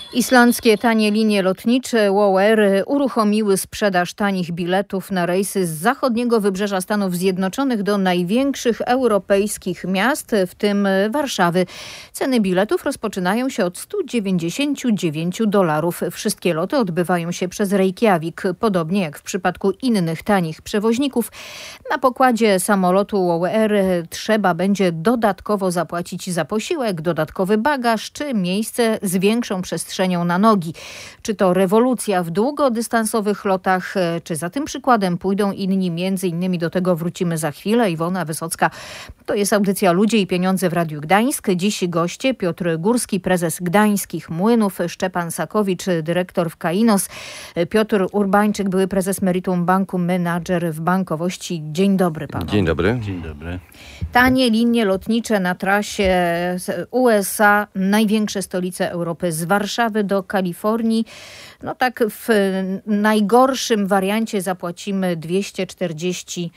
Islandzkie tanie linie lotnicze WOW Air uruchomiły sprzedaż tanich biletów na rejsy z zachodniego wybrzeża Stanów Zjednoczonych do największych europejskich miast, w tym Warszawy. Ceny biletów rozpoczynają się od $199. Wszystkie loty odbywają się przez Reykjavik. Podobnie jak w przypadku innych tanich przewoźników, na pokładzie samolotu WOW Air trzeba będzie dodatkowo zapłacić za posiłek, dodatkowy bagaż czy miejsce z większą przestrzenią na nogi. Czy to rewolucja w długodystansowych lotach, czy za tym przykładem pójdą inni? Między innymi do tego wrócimy za chwilę. Iwona Wysocka, to jest audycja Ludzie i Pieniądze w Radiu Gdańsk. Dziś goście Piotr Górski, prezes Gdańskich Młynów, Szczepan Sakowicz, dyrektor w Kainos, Piotr Urbańczyk, były prezes Meritum Banku, menadżer w bankowości. Dzień dobry panu. Dzień dobry. Dzień dobry. Tanie linie lotnicze na trasie USA, największe stolice Europy, z Warszawy do Kalifornii. No tak w najgorszym wariancie zapłacimy $240.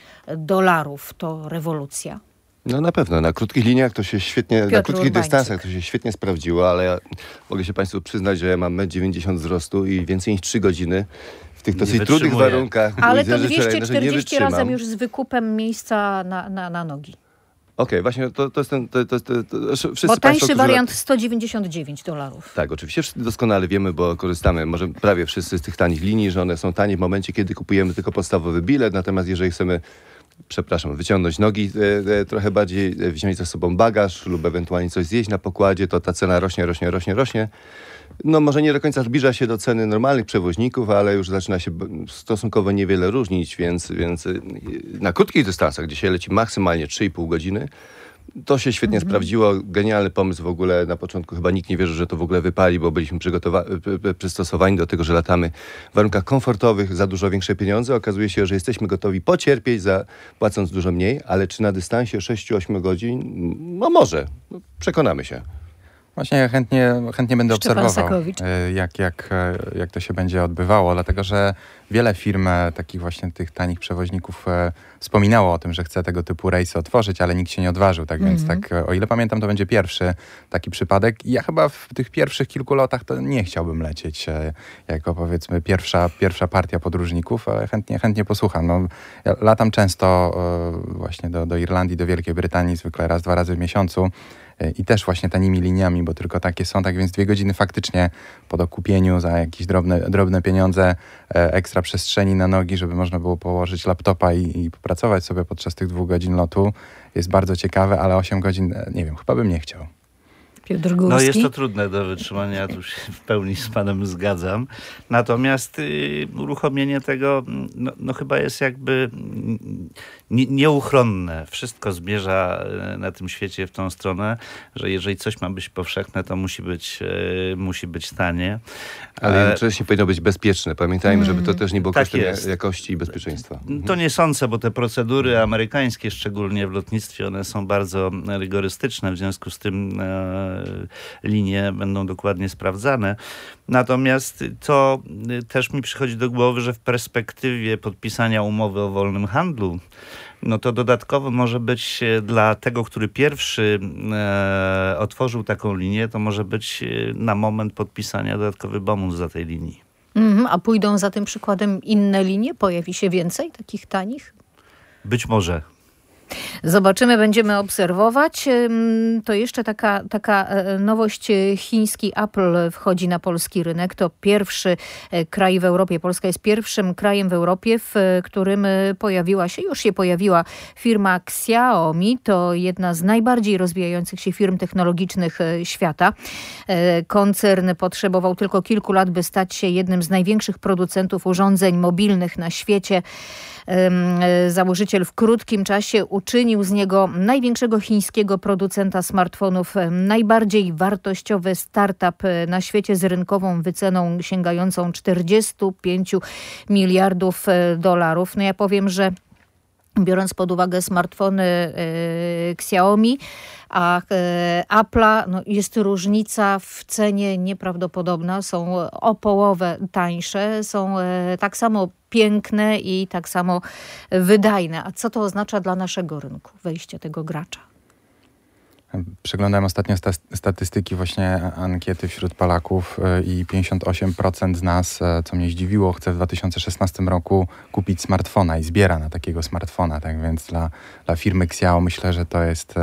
To rewolucja. No na pewno, na krótkich liniach to się świetnie, Piotr na krótkich Urbańczyk. dystansach to się świetnie sprawdziło, ale ja mogę się Państwu przyznać, że ja mam 1,90 m wzrostu i więcej niż 3 godziny w tych dosyć trudnych warunkach. Ale to Widzę, że 240 razem już z wykupem miejsca na nogi. Okej, właśnie to jest ten... wszyscy Bo tańszy państwo, wariant $199. Tak, oczywiście wszyscy doskonale wiemy, bo korzystamy może prawie wszyscy z tych tanich linii, że one są tanie w momencie, kiedy kupujemy tylko podstawowy bilet, natomiast jeżeli chcemy wyciągnąć nogi trochę bardziej, wziąć ze sobą bagaż lub ewentualnie coś zjeść na pokładzie, to ta cena rośnie. No może nie do końca zbliża się do ceny normalnych przewoźników, ale już zaczyna się stosunkowo niewiele różnić, więc na krótkich dystansach, gdzie się leci maksymalnie 3,5 godziny, to się świetnie sprawdziło. Genialny pomysł w ogóle. Na początku chyba nikt nie wierzył, że to w ogóle wypali, bo byliśmy przystosowani do tego, że latamy w warunkach komfortowych za dużo większe pieniądze. Okazuje się, że jesteśmy gotowi pocierpieć, płacąc dużo mniej, ale czy na dystansie 6-8 godzin? No może. Przekonamy się. Właśnie ja chętnie będę Szczepan obserwował, Sakowicz. jak to się będzie odbywało, dlatego że wiele firm, takich właśnie tych tanich przewoźników, wspominało o tym, że chce tego typu rejsy otworzyć, ale nikt się nie odważył. Tak więc, o ile pamiętam, to będzie pierwszy taki przypadek. I ja chyba w tych pierwszych kilku lotach to nie chciałbym lecieć jako, powiedzmy, pierwsza partia podróżników, ale chętnie posłucham. No, ja latam często właśnie do Irlandii, do Wielkiej Brytanii, zwykle raz, 2 razy w miesiącu. I też właśnie tanimi liniami, bo tylko takie są, tak więc 2 godziny faktycznie po dokupieniu za jakieś drobne pieniądze, ekstra przestrzeni na nogi, żeby można było położyć laptopa i popracować sobie podczas tych 2 godzin lotu. Jest bardzo ciekawe, ale 8 godzin, nie wiem, chyba bym nie chciał. Piotr Górski. No jest to trudne do wytrzymania, ja tu się w pełni z panem zgadzam. Natomiast uruchomienie tego no chyba jest jakby nieuchronne. Wszystko zmierza na tym świecie w tą stronę, że jeżeli coś ma być powszechne, to musi być tanie. Ale jednocześnie powinno być bezpieczne. Pamiętajmy, żeby to też nie było kosztem jakości i bezpieczeństwa. To nie sądzę, bo te procedury amerykańskie, szczególnie w lotnictwie, one są bardzo rygorystyczne, w związku z tym linie będą dokładnie sprawdzane. Natomiast to też mi przychodzi do głowy, że w perspektywie podpisania umowy o wolnym handlu, no to dodatkowo może być dla tego, który pierwszy otworzył taką linię, to może być na moment podpisania dodatkowy bonus za tej linii. A pójdą za tym przykładem inne linie? Pojawi się więcej takich tanich? Być może. Zobaczymy, będziemy obserwować. To jeszcze taka nowość. Chiński Apple wchodzi na polski rynek. To pierwszy kraj w Europie. Polska jest pierwszym krajem w Europie, w którym już się pojawiła firma Xiaomi. To jedna z najbardziej rozwijających się firm technologicznych świata. Koncern potrzebował tylko kilku lat, by stać się jednym z największych producentów urządzeń mobilnych na świecie. Założyciel w krótkim czasie uczynił z niego największego chińskiego producenta smartfonów, najbardziej wartościowy startup na świecie z rynkową wyceną sięgającą $45 miliardów. No ja powiem, że biorąc pod uwagę smartfony Xiaomi, a Apple'a, no jest różnica w cenie nieprawdopodobna. Są o połowę tańsze, są tak samo piękne i tak samo wydajne. A co to oznacza dla naszego rynku, wejście tego gracza? Przeglądałem ostatnio statystyki właśnie ankiety wśród Polaków i 58% z nas, co mnie zdziwiło, chce w 2016 roku kupić smartfona i zbiera na takiego smartfona. Tak więc dla firmy Xiao myślę, że to jest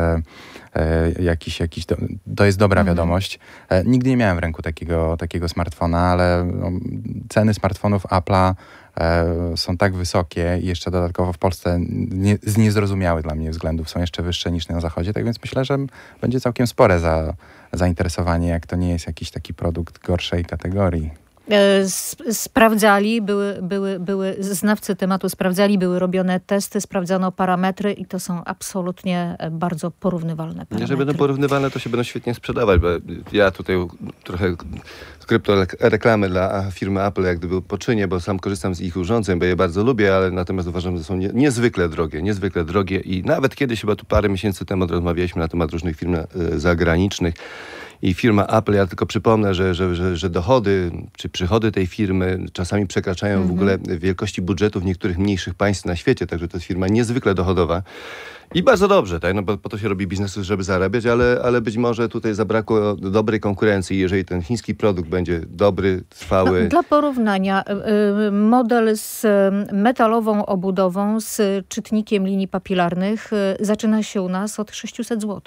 to jest dobra wiadomość. Nigdy nie miałem w ręku takiego smartfona, ale ceny smartfonów Apple'a są tak wysokie i jeszcze dodatkowo w Polsce z niezrozumiałych dla mnie względów są jeszcze wyższe niż na Zachodzie, tak więc myślę, że będzie całkiem spore zainteresowanie, jak to nie jest jakiś taki produkt gorszej kategorii. Sprawdzali, były znawcy tematu sprawdzali, były robione testy, sprawdzano parametry i to są absolutnie bardzo porównywalne parametry. Jeżeli będą porównywalne, to się będą świetnie sprzedawać, bo ja tutaj trochę kryptoreklamy dla firmy Apple jak gdyby poczynię, bo sam korzystam z ich urządzeń, bo je bardzo lubię, ale natomiast uważam, że są niezwykle drogie i nawet kiedyś, chyba tu parę miesięcy temu rozmawialiśmy na temat różnych firm zagranicznych, i firma Apple, ja tylko przypomnę, że dochody czy przychody tej firmy czasami przekraczają w ogóle wielkości budżetów niektórych mniejszych państw na świecie, także to jest firma niezwykle dochodowa. I bardzo dobrze, tak? No bo po to się robi biznes, żeby zarabiać, ale być może tutaj zabrakło dobrej konkurencji. Jeżeli ten chiński produkt będzie dobry, trwały... Dla porównania, model z metalową obudową, z czytnikiem linii papilarnych zaczyna się u nas od 600 zł.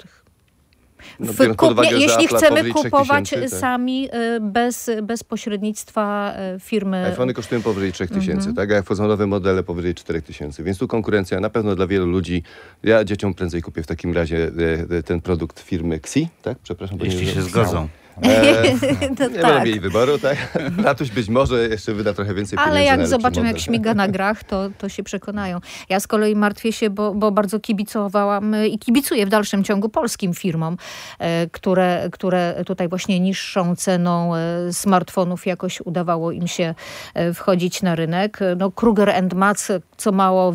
Jeśli chcemy kupować sami bez pośrednictwa firmy. iPhony kosztują powyżej 3000, tak? A jak wchodzą nowe modele powyżej 4000. Więc tu konkurencja na pewno dla wielu ludzi. Ja dzieciom prędzej kupię w takim razie ten produkt firmy Xi, tak? Przepraszam. Jeśli się zgodzą. Nie będą mieli wyboru, tak? Tatuś być może jeszcze wyda trochę więcej pieniędzy. Ale jak zobaczą, jak śmiga na grach, to się przekonają. Ja z kolei martwię się, bo bardzo kibicowałam i kibicuję w dalszym ciągu polskim firmom, które tutaj właśnie niższą ceną smartfonów jakoś udawało im się wchodzić na rynek. No, Kruger & Matz, co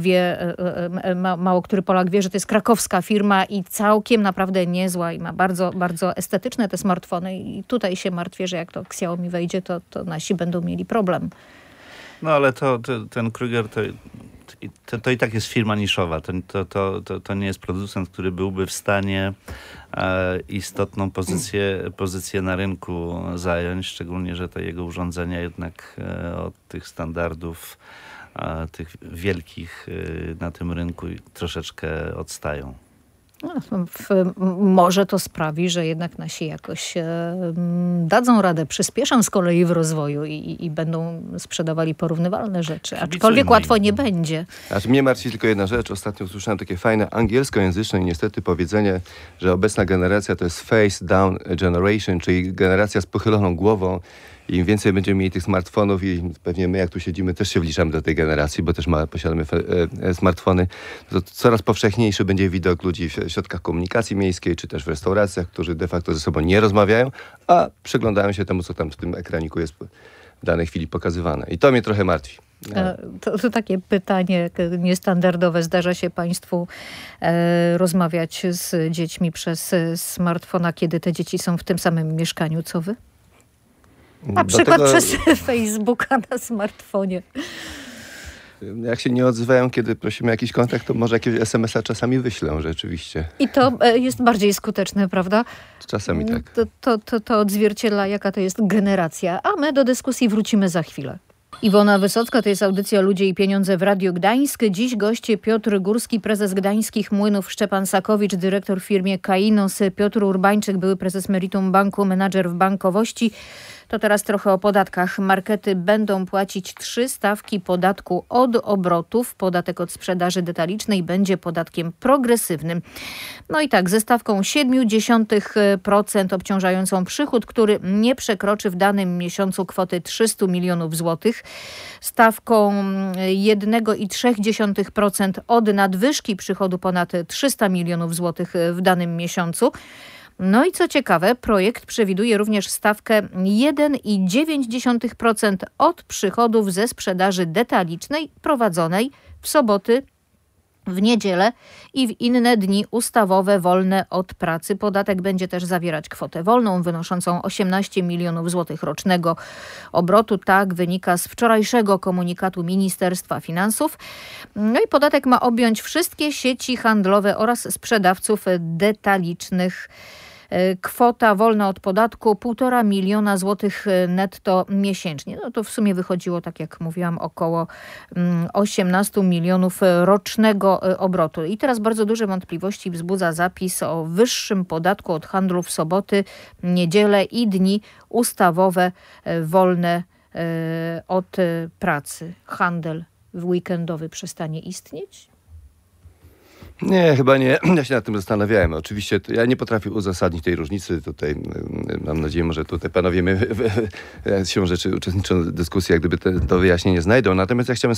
mało który Polak wie, że to jest krakowska firma i całkiem naprawdę niezła i ma bardzo, bardzo estetyczne te smartfony. I tutaj się martwię, że jak to Xiaomi wejdzie, to nasi będą mieli problem. No ale ten Kruger to i tak jest firma niszowa. To nie jest producent, który byłby w stanie istotną pozycję na rynku zająć, szczególnie, że te jego urządzenia jednak od tych standardów tych wielkich na tym rynku troszeczkę odstają. Może to sprawi, że jednak nasi jakoś dadzą radę, przyspieszą z kolei w rozwoju i będą sprzedawali porównywalne rzeczy. Aczkolwiek łatwo nie będzie. Mnie martwi tylko jedna rzecz. Ostatnio usłyszałem takie fajne angielskojęzyczne i niestety powiedzenie, że obecna generacja to jest face down generation, czyli generacja z pochyloną głową. Im więcej będziemy mieli tych smartfonów i pewnie my, jak tu siedzimy, też się wliczamy do tej generacji, bo też posiadamy smartfony, to coraz powszechniejszy będzie widok ludzi w środkach komunikacji miejskiej, czy też w restauracjach, którzy de facto ze sobą nie rozmawiają, a przyglądają się temu, co tam w tym ekraniku jest w danej chwili pokazywane. I to mnie trochę martwi. To takie pytanie niestandardowe. Zdarza się Państwu rozmawiać z dziećmi przez smartfona, kiedy te dzieci są w tym samym mieszkaniu, co wy? Na przykład przez Facebooka na smartfonie. Jak się nie odzywają, kiedy prosimy o jakiś kontakt, to może jakiegoś SMS-a czasami wyślą rzeczywiście. I to jest bardziej skuteczne, prawda? Czasami tak. To odzwierciedla, jaka to jest generacja. A my do dyskusji wrócimy za chwilę. Iwona Wysocka, to jest audycja Ludzie i Pieniądze w Radiu Gdańsk. Dziś goście Piotr Górski, prezes Gdańskich Młynów, Szczepan Sakowicz, dyrektor w firmie Kainos, Piotr Urbańczyk, były prezes Meritum Banku, menadżer w bankowości. To teraz trochę o podatkach. Markety będą płacić 3 stawki podatku od obrotów. Podatek od sprzedaży detalicznej będzie podatkiem progresywnym. No i tak, ze stawką 0,7% obciążającą przychód, który nie przekroczy w danym miesiącu kwoty 300 milionów złotych. Stawką 1,3% od nadwyżki przychodu ponad 300 milionów złotych w danym miesiącu. No i co ciekawe, projekt przewiduje również stawkę 1,9% od przychodów ze sprzedaży detalicznej prowadzonej w soboty w niedzielę i w inne dni ustawowe wolne od pracy. Podatek będzie też zawierać kwotę wolną wynoszącą 18 milionów złotych rocznego obrotu. Tak wynika z wczorajszego komunikatu Ministerstwa Finansów. No i podatek ma objąć wszystkie sieci handlowe oraz sprzedawców detalicznych. Kwota wolna od podatku 1,5 miliona złotych netto miesięcznie. No to w sumie wychodziło, tak jak mówiłam, około 18 milionów rocznego obrotu. I teraz bardzo duże wątpliwości wzbudza zapis o wyższym podatku od handlu w soboty, niedzielę i dni ustawowe wolne od pracy. Handel weekendowy przestanie istnieć? Nie, chyba nie. Ja się nad tym zastanawiałem. Oczywiście ja nie potrafię uzasadnić tej różnicy. Tutaj mam nadzieję, może tutaj panowie siłą rzeczy uczestniczą w dyskusji, jak gdyby to wyjaśnienie znajdą. Natomiast ja chciałem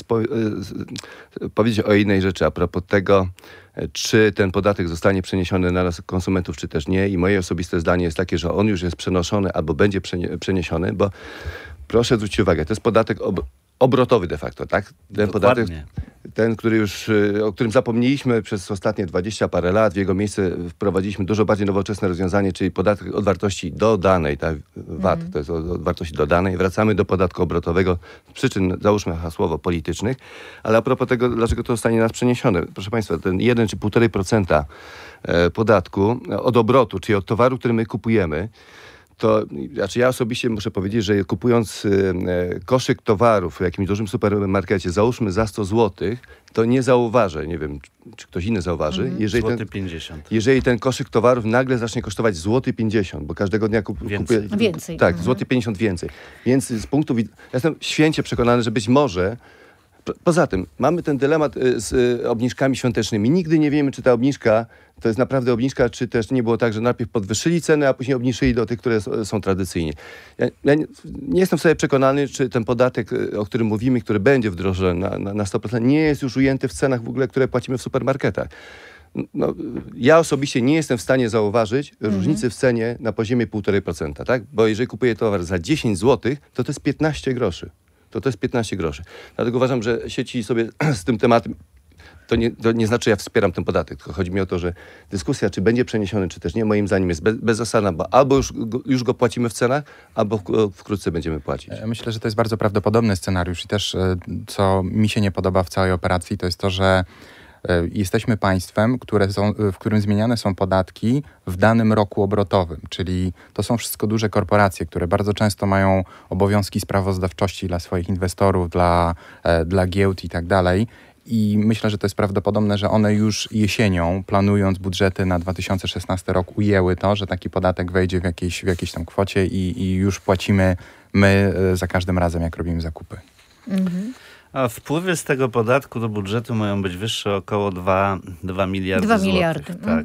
powiedzieć o innej rzeczy a propos tego, czy ten podatek zostanie przeniesiony na nas konsumentów, czy też nie. I moje osobiste zdanie jest takie, że on już jest przenoszony albo będzie przeniesiony, bo proszę zwrócić uwagę, to jest podatek obrotowy de facto, tak? Ten podatek, ten, o którym zapomnieliśmy przez ostatnie 20 parę lat, w jego miejsce wprowadziliśmy dużo bardziej nowoczesne rozwiązanie, czyli podatek od wartości dodanej, tak? VAT, to jest od wartości dodanej. Wracamy do podatku obrotowego z przyczyn, załóżmy hasłowo, politycznych, ale a propos tego, dlaczego to zostanie nas przeniesione. Proszę Państwa, ten 1 czy 1,5% podatku od obrotu, czyli od towaru, który my kupujemy, to znaczy ja osobiście muszę powiedzieć, że kupując koszyk towarów w jakimś dużym supermarkecie, załóżmy za 100 zł, to nie zauważę, nie wiem, czy ktoś inny zauważy, jeżeli ten koszyk towarów nagle zacznie kosztować złoty 50, bo każdego dnia kupuję... Więcej. Tak, złoty 50 więcej. Więc z punktu widzenia... Ja jestem święcie przekonany, że być może... Poza tym, mamy ten dylemat z obniżkami świątecznymi. Nigdy nie wiemy, czy ta obniżka to jest naprawdę obniżka, czy też nie było tak, że najpierw podwyższyli ceny, a później obniżyli do tych, które są tradycyjnie. Ja nie jestem sobie przekonany, czy ten podatek, o którym mówimy, który będzie wdrożony na 100%, nie jest już ujęty w cenach w ogóle, które płacimy w supermarketach. No, ja osobiście nie jestem w stanie zauważyć różnicy w cenie na poziomie 1,5%, tak? Bo jeżeli kupuję towar za 10 zł, to jest 15 groszy. To jest 15 groszy. Dlatego uważam, że sieci sobie z tym tematem, to nie znaczy, ja wspieram ten podatek, tylko chodzi mi o to, że dyskusja, czy będzie przeniesiony, czy też nie, moim zdaniem jest bezzasadna, bo albo już go płacimy w cenach, albo wkrótce będziemy płacić. Myślę, że to jest bardzo prawdopodobny scenariusz i też, co mi się nie podoba w całej operacji, to jest to, że jesteśmy państwem, w którym zmieniane są podatki w danym roku obrotowym, czyli to są wszystko duże korporacje, które bardzo często mają obowiązki sprawozdawczości dla swoich inwestorów, dla giełd i tak dalej. I myślę, że to jest prawdopodobne, że one już jesienią, planując budżety na 2016 rok, ujęły to, że taki podatek wejdzie w jakiejś tam kwocie i już płacimy my za każdym razem, jak robimy zakupy. A wpływy z tego podatku do budżetu mają być wyższe około 2 miliardy złotych. Tak.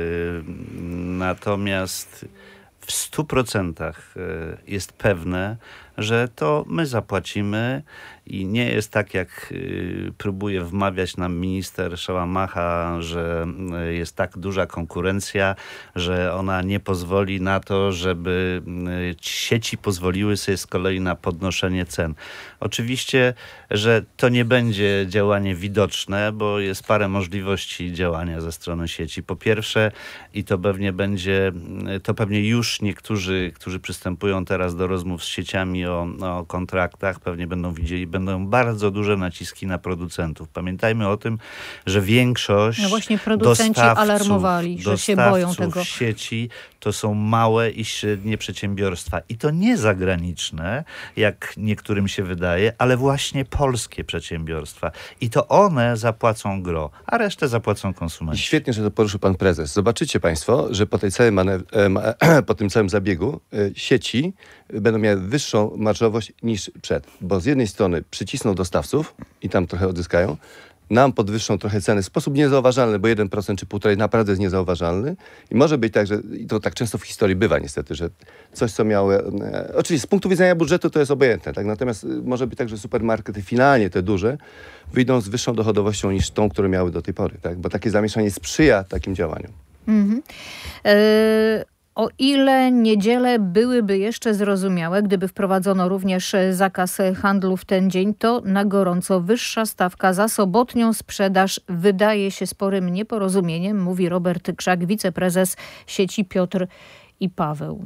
Natomiast w 100% jest pewne, że to my zapłacimy i nie jest tak, jak próbuje wmawiać nam minister Szałamacha, że jest tak duża konkurencja, że ona nie pozwoli na to, żeby sieci pozwoliły sobie z kolei na podnoszenie cen. Oczywiście, że to nie będzie działanie widoczne, bo jest parę możliwości działania ze strony sieci. Po pierwsze, i to pewnie już niektórzy, którzy przystępują teraz do rozmów z sieciami o kontraktach, pewnie będą widzieli, będą bardzo duże naciski na producentów. Pamiętajmy o tym, że większość właśnie producenci alarmowali, że się boją tego. Sieci to są małe i średnie przedsiębiorstwa. I to nie zagraniczne, jak niektórym się wydaje, ale właśnie polskie przedsiębiorstwa. I to one zapłacą gros, a resztę zapłacą konsumenci. I świetnie, że to poruszył pan prezes. Zobaczycie państwo, że po tym całym zabiegu sieci będą miały wyższą marżowość niż przed. Bo z jednej strony przycisną dostawców i tam trochę odzyskają, nam podwyższą trochę ceny w sposób niezauważalny, bo 1% czy 1,5% naprawdę jest niezauważalny. I może być tak, że i to tak często w historii bywa niestety, że coś, co miało... oczywiście z punktu widzenia budżetu to jest obojętne, tak? Natomiast może być tak, że supermarkety finalnie te duże wyjdą z wyższą dochodowością niż tą, którą miały do tej pory, tak? Bo takie zamieszanie sprzyja takim działaniom. O ile niedziele byłyby jeszcze zrozumiałe, gdyby wprowadzono również zakaz handlu w ten dzień, to na gorąco wyższa stawka za sobotnią sprzedaż wydaje się sporym nieporozumieniem, mówi Robert Krzak, wiceprezes sieci Piotr i Paweł.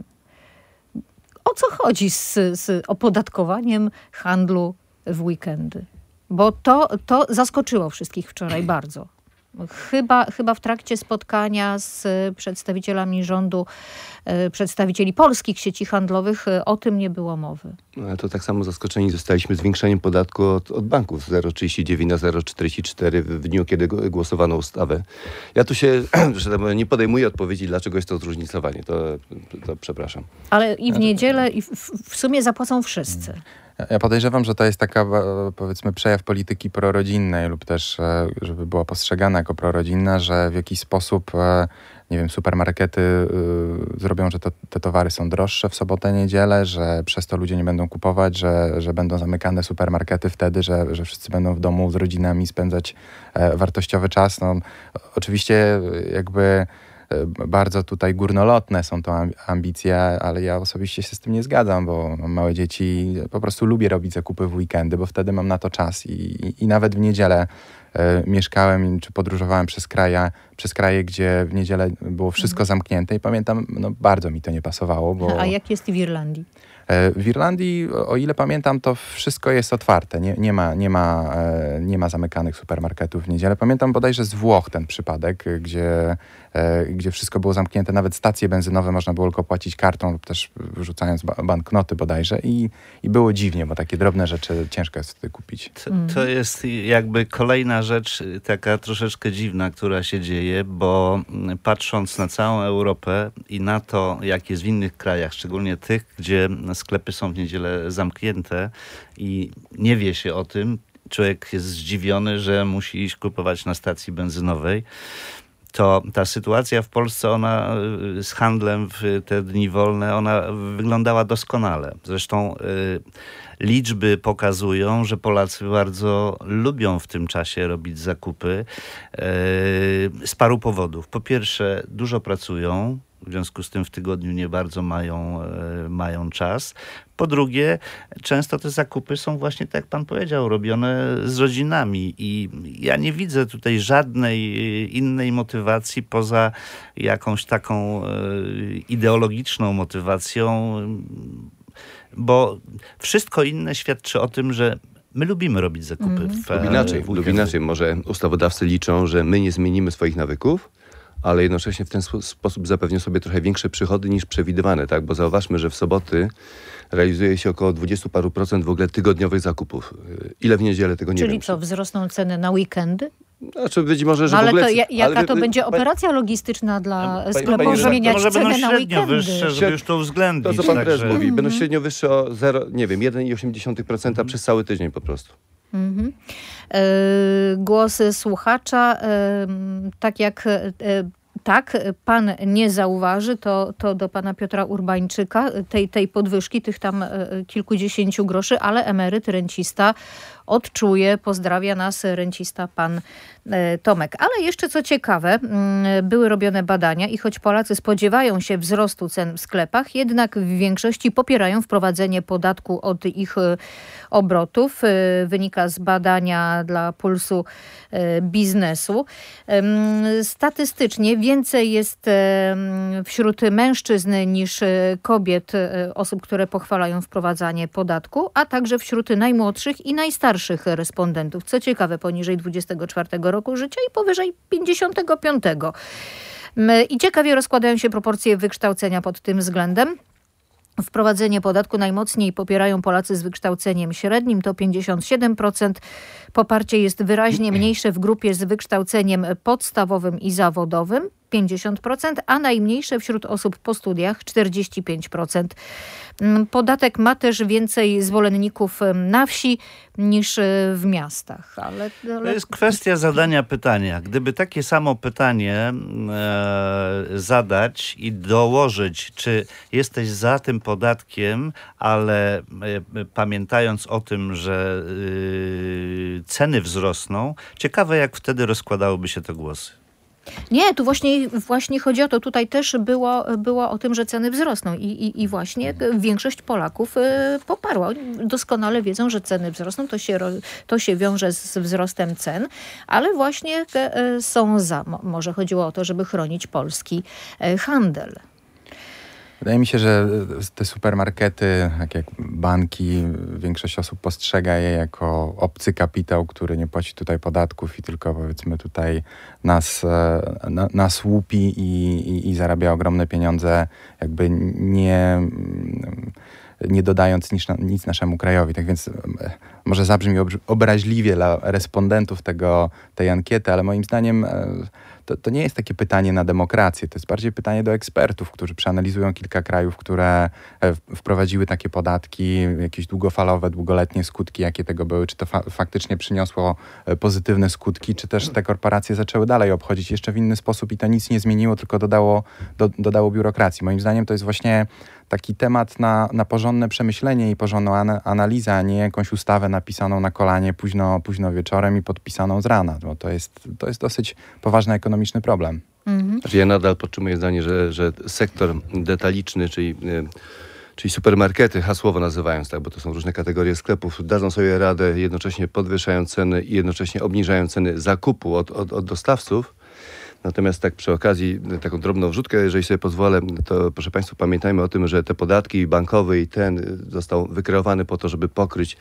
O co chodzi z opodatkowaniem handlu w weekendy? Bo to zaskoczyło wszystkich wczoraj bardzo. Chyba w trakcie spotkania z przedstawicielami rządu, przedstawicieli polskich sieci handlowych o tym nie było mowy. No, to tak samo zaskoczeni zostaliśmy zwiększeniem podatku od banków z 0,39 na 0,44 w dniu, kiedy głosowano ustawę. Ja tu się że tak powiem, nie podejmuję odpowiedzi, dlaczego jest to zróżnicowanie. To przepraszam. Ale i w niedzielę i w sumie zapłacą wszyscy. Ja podejrzewam, że to jest taka, powiedzmy, przejaw polityki prorodzinnej lub też, żeby była postrzegana jako prorodzinna, że w jakiś sposób, nie wiem, supermarkety zrobią, że te towary są droższe w sobotę, niedzielę, że przez to ludzie nie będą kupować, że będą zamykane supermarkety wtedy, że wszyscy będą w domu z rodzinami spędzać wartościowy czas. No, oczywiście jakby bardzo tutaj górnolotne są to ambicje, ale ja osobiście się z tym nie zgadzam, bo mam małe dzieci, po prostu lubię robić zakupy w weekendy, bo wtedy mam na to czas i nawet w niedzielę mieszkałem czy podróżowałem przez kraje, gdzie w niedzielę było wszystko zamknięte i pamiętam, no bardzo mi to nie pasowało. Bo... A jak jest w Irlandii? W Irlandii, o ile pamiętam, to wszystko jest otwarte. Nie ma zamykanych supermarketów w niedzielę. Pamiętam bodajże z Włoch ten przypadek, gdzie wszystko było zamknięte. Nawet stacje benzynowe można było tylko płacić kartą lub też wyrzucając banknoty bodajże. I było dziwnie, bo takie drobne rzeczy ciężko jest wtedy kupić. To jest jakby kolejna rzecz taka troszeczkę dziwna, która się dzieje, bo patrząc na całą Europę i na to, jak jest w innych krajach, szczególnie tych, gdzie sklepy są w niedzielę zamknięte i nie wie się o tym, człowiek jest zdziwiony, że musi iść kupować na stacji benzynowej, to ta sytuacja w Polsce, ona z handlem w te dni wolne, ona wyglądała doskonale. Zresztą liczby pokazują, że Polacy bardzo lubią w tym czasie robić zakupy z paru powodów. Po pierwsze, dużo pracują, w związku z tym w tygodniu nie bardzo mają czas. Po drugie, często te zakupy są właśnie, tak jak pan powiedział, robione z rodzinami i ja nie widzę tutaj żadnej innej motywacji poza jakąś taką ideologiczną motywacją, bo wszystko inne świadczy o tym, że my lubimy robić zakupy. Lub inaczej. Może ustawodawcy liczą, że my nie zmienimy swoich nawyków, ale jednocześnie w ten sposób zapewnią sobie trochę większe przychody niż przewidywane, tak? Bo zauważmy, że w soboty realizuje się około 20 paru procent w ogóle tygodniowych zakupów. Ile w niedzielę tego nie wiem. Czyli co, wzrosną ceny na weekendy? Znaczy być może, że ale w ogóle... To jaka to będzie operacja logistyczna dla sklepów zmieniać cenę na weekendy? Wyższe, żeby już to uwzględnić. To co pan prezes mówi, będą średnio wyższe o 1,8% przez cały tydzień po prostu. Głosy słuchacza, tak jak pan nie zauważy, to do pana Piotra Urbańczyka, tej podwyżki, tych tam kilkudziesięciu groszy, ale emeryt, rencista odczuje. Pozdrawia nas rencista pan Tomek. Ale jeszcze co ciekawe, były robione badania i choć Polacy spodziewają się wzrostu cen w sklepach, jednak w większości popierają wprowadzenie podatku od ich obrotów. Wynika z badania dla Pulsu Biznesu. Statystycznie więcej jest wśród mężczyzn niż kobiet osób, które pochwalają wprowadzanie podatku, a także wśród najmłodszych i najstarszych respondentów. Co ciekawe, poniżej 24 roku życia i powyżej 55. I ciekawie rozkładają się proporcje wykształcenia pod tym względem. Wprowadzenie podatku najmocniej popierają Polacy z wykształceniem średnim, to 57%. Poparcie jest wyraźnie mniejsze w grupie z wykształceniem podstawowym i zawodowym, 50%, a najmniejsze wśród osób po studiach, 45%. Podatek ma też więcej zwolenników na wsi niż w miastach. To jest kwestia zadania pytania. Gdyby takie samo pytanie zadać i dołożyć, czy jesteś za tym podatkiem, ale pamiętając o tym, że ceny wzrosną, ciekawe jak wtedy rozkładałyby się te głosy. Nie, tu właśnie chodzi o to. Tutaj też było o tym, że ceny wzrosną i właśnie większość Polaków poparła. Oni doskonale wiedzą, że ceny wzrosną, to się wiąże z wzrostem cen, ale właśnie są za. Może chodziło o to, żeby chronić polski handel. Wydaje mi się, że te supermarkety, tak jak banki, większość osób postrzega je jako obcy kapitał, który nie płaci tutaj podatków i tylko powiedzmy tutaj nas łupi i zarabia ogromne pieniądze, jakby nie dodając nic naszemu krajowi. Tak więc może zabrzmi obraźliwie dla respondentów tej ankiety, ale moim zdaniem to nie jest takie pytanie na demokrację. To jest bardziej pytanie do ekspertów, którzy przeanalizują kilka krajów, które wprowadziły takie podatki, jakieś długofalowe, długoletnie skutki, jakie tego były, czy to faktycznie przyniosło pozytywne skutki, czy też te korporacje zaczęły dalej obchodzić jeszcze w inny sposób i to nic nie zmieniło, tylko dodało biurokracji. Moim zdaniem to jest właśnie taki temat na porządne przemyślenie i porządną analizę, a nie jakąś ustawę napisaną na kolanie późno wieczorem i podpisaną z rana. Bo to jest dosyć poważny ekonomiczny problem. Ja nadal podtrzymuję zdanie, że sektor detaliczny, czyli supermarkety, hasłowo nazywając, tak, bo to są różne kategorie sklepów, dadzą sobie radę jednocześnie podwyższając ceny i jednocześnie obniżając ceny zakupu od dostawców. Natomiast tak przy okazji taką drobną wrzutkę, jeżeli sobie pozwolę, to proszę Państwa pamiętajmy o tym, że te podatki bankowe i ten został wykreowany po to, żeby pokryć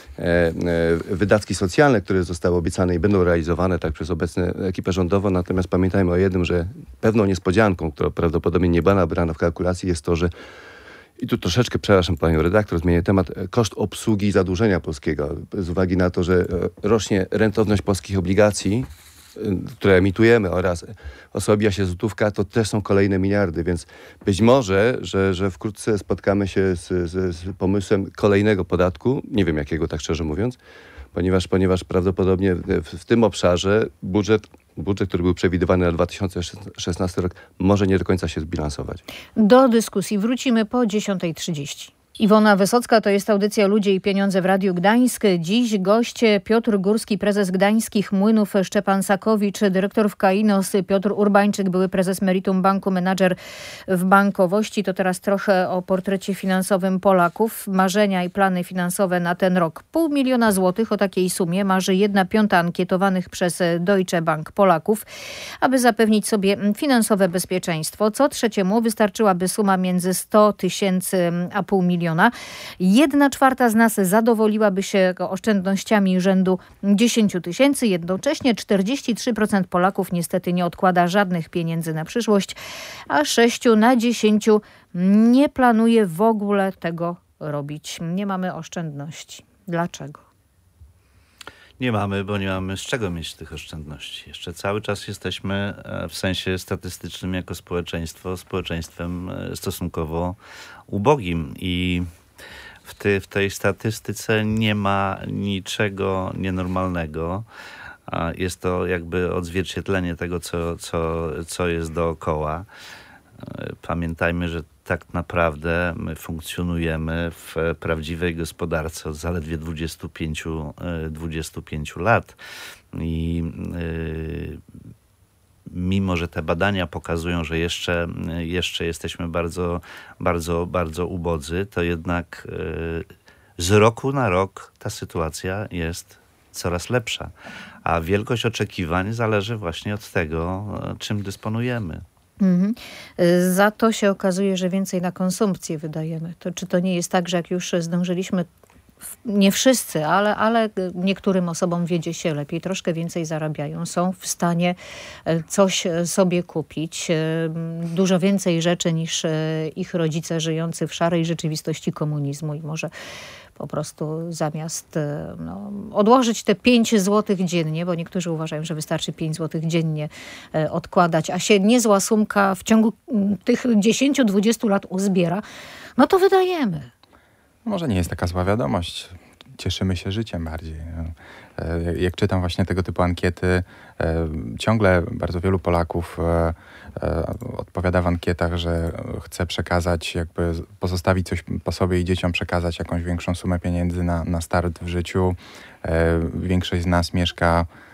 wydatki socjalne, które zostały obiecane i będą realizowane tak przez obecną ekipę rządową. Natomiast pamiętajmy o jednym, że pewną niespodzianką, która prawdopodobnie nie była brana w kalkulacji, jest to, że i tu troszeczkę, przepraszam panią redaktor, zmienię temat, koszt obsługi zadłużenia polskiego. Z uwagi na to, że rośnie rentowność polskich obligacji, które emitujemy oraz osłabia się złotówka, to też są kolejne miliardy, więc być może, że wkrótce spotkamy się z pomysłem kolejnego podatku, nie wiem jakiego, tak szczerze mówiąc, ponieważ prawdopodobnie w tym obszarze budżet, który był przewidywany na 2016 rok, może nie do końca się zbilansować. Do dyskusji wrócimy po 10:30. Iwona Wysocka, to jest audycja Ludzie i Pieniądze w Radiu Gdańsk. Dziś goście Piotr Górski, prezes Gdańskich Młynów, Szczepan Sakowicz, dyrektor w Kainos, Piotr Urbańczyk, były prezes Meritum Banku, menadżer w bankowości. To teraz trochę o portrecie finansowym Polaków. Marzenia i plany finansowe na ten rok. 500 000 złotych, o takiej sumie marzy 1/5 ankietowanych przez Deutsche Bank Polaków, aby zapewnić sobie finansowe bezpieczeństwo. Co trzeciemu wystarczyłaby suma między 100 000 a 500 000. 1/4 z nas zadowoliłaby się oszczędnościami rzędu 10 000. Jednocześnie 43% Polaków niestety nie odkłada żadnych pieniędzy na przyszłość, a 6 na 10 nie planuje w ogóle tego robić. Nie mamy oszczędności. Dlaczego? Nie mamy, bo nie mamy z czego mieć tych oszczędności. Jeszcze cały czas jesteśmy w sensie statystycznym jako społeczeństwem stosunkowo ubogim i w tej statystyce nie ma niczego nienormalnego. Jest to jakby odzwierciedlenie tego, co jest dookoła. Pamiętajmy, że tak naprawdę my funkcjonujemy w prawdziwej gospodarce od zaledwie 25 lat. I mimo że te badania pokazują, że jeszcze jesteśmy bardzo, bardzo, bardzo ubodzy, to jednak z roku na rok ta sytuacja jest coraz lepsza. A wielkość oczekiwań zależy właśnie od tego, czym dysponujemy. Za to się okazuje, że więcej na konsumpcję wydajemy. Czy to nie jest tak, że jak już zdążyliśmy, nie wszyscy, ale niektórym osobom wiedzie się lepiej, troszkę więcej zarabiają, są w stanie coś sobie kupić, dużo więcej rzeczy niż ich rodzice żyjący w szarej rzeczywistości komunizmu i może po prostu zamiast odłożyć te 5 zł dziennie, bo niektórzy uważają, że wystarczy 5 zł dziennie odkładać, a się niezła sumka w ciągu tych 10-20 lat uzbiera, no to wydajemy. Może nie jest taka zła wiadomość. Cieszymy się życiem bardziej. Jak czytam właśnie tego typu ankiety, ciągle bardzo wielu Polaków odpowiada w ankietach, że chce przekazać, jakby pozostawić coś po sobie i dzieciom przekazać jakąś większą sumę pieniędzy na start w życiu. Większość z nas mieszka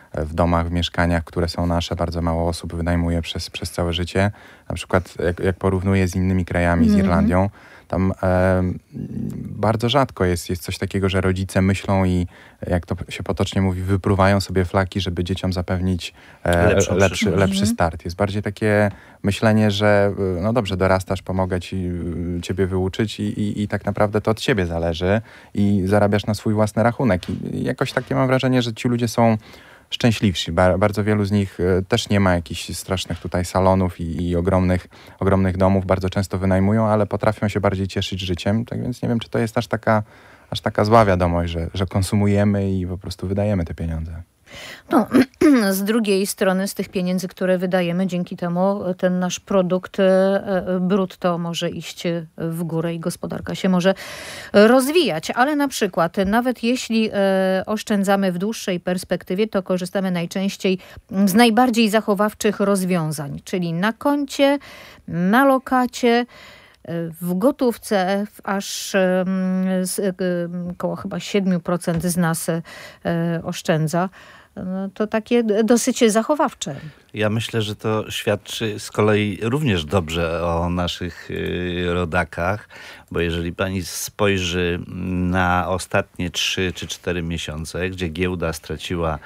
w domach, w mieszkaniach, które są nasze, bardzo mało osób wynajmuje przez całe życie. Na przykład jak porównuję z innymi krajami, z Irlandią, tam bardzo rzadko jest coś takiego, że rodzice myślą i, jak to się potocznie mówi, wypruwają sobie flaki, żeby dzieciom zapewnić lepszy start. Jest bardziej takie myślenie, że no dobrze, dorastasz, pomogę ciebie wyuczyć i tak naprawdę to od ciebie zależy i zarabiasz na swój własny rachunek. I jakoś takie mam wrażenie, że ci ludzie są szczęśliwsi. Bardzo wielu z nich też nie ma jakichś strasznych tutaj salonów i ogromnych domów. Bardzo często wynajmują, ale potrafią się bardziej cieszyć życiem. Tak więc nie wiem, czy to jest aż taka zła wiadomość, że konsumujemy i po prostu wydajemy te pieniądze. No, z drugiej strony z tych pieniędzy, które wydajemy, dzięki temu ten nasz produkt brutto może iść w górę i gospodarka się może rozwijać. Ale na przykład nawet jeśli oszczędzamy w dłuższej perspektywie, to korzystamy najczęściej z najbardziej zachowawczych rozwiązań, czyli na koncie, na lokacie, w gotówce, aż około chyba 7% z nas oszczędza. To takie dosyć zachowawcze. Ja myślę, że to świadczy z kolei również dobrze o naszych rodakach, bo jeżeli pani spojrzy na ostatnie 3 czy 4 miesiące, gdzie giełda straciła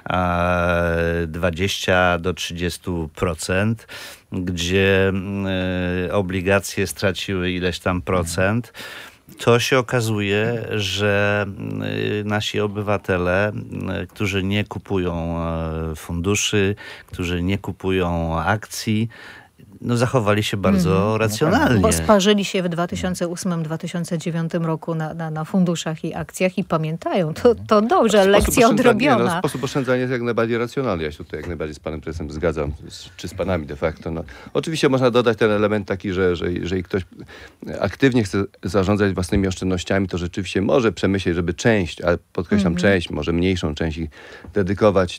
20-30%, gdzie obligacje straciły ileś tam procent, to się okazuje, że nasi obywatele, którzy nie kupują funduszy, którzy nie kupują akcji, zachowali się bardzo racjonalnie. Bo sparzyli się w 2008-2009 roku na funduszach i akcjach i pamiętają. To dobrze, lekcja odrobiona. Sposób oszczędzania jest jak najbardziej racjonalny. Ja się tutaj jak najbardziej z panem prezesem zgadzam, czy z panami de facto. Oczywiście można dodać ten element taki, że jeżeli ktoś aktywnie chce zarządzać własnymi oszczędnościami, to rzeczywiście może przemyśleć, żeby część, ale podkreślam część, może mniejszą część ich dedykować